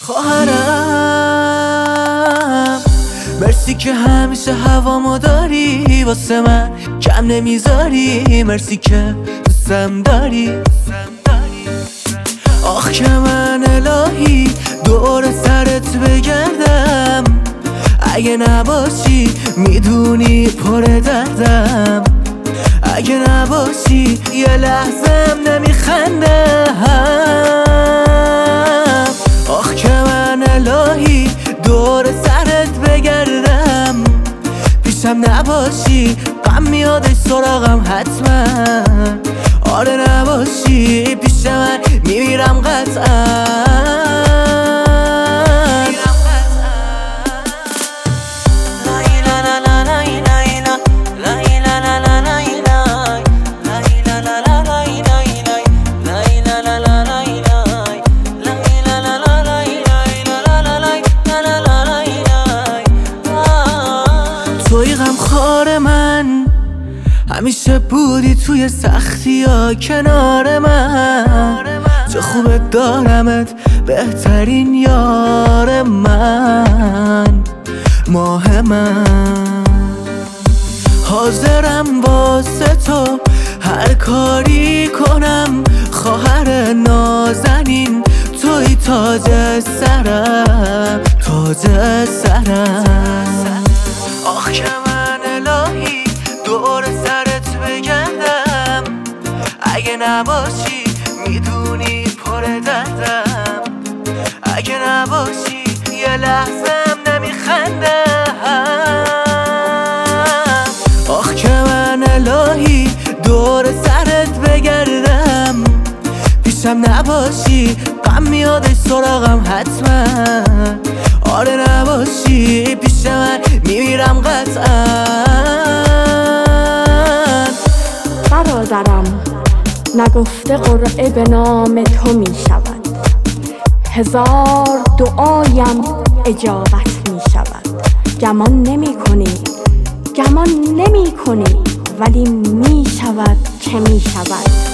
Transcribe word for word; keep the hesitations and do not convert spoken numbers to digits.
خواهرم مرسی که همیشه هوامو داری واسه من کم نمیذاری، مرسی که دوستم داری. آخ که من الهی دور سرت بگردم، اگه نباشی میدونی پر دردم، اگه نباشی یه لحظم نمیخندم. آخ که من الهی دور سرت بگردم، پیشم نباشی غم میادش سراغم حتما، آره نباشی پیش من میمیرم قطعا. توی غمخوار من همیشه بودی، توی سختی ها کنار من، چه خوبه دارمت بهترین یار من، ماه من. حاضرم واسه تو هر کاری کنم، خواهر نازنین توی تاج سرم، تاج سرم. آخ که من الهی دور سرت بگردم، اگه نباشی میدونی پر دردم، اگه نباشی یه لحظم نمیخندم. آخ که من الهی دور سرت بگردم، پیشم نباشی غم میادش سراغم حتما، آره نباشی پیش من میمیرم قطعا. برادرم نگفته قرعه به نام تو می شود، هزار دعایم اجابت می شود. گمان نمی کنی گمان نمی کنی ولی می شود که می شود.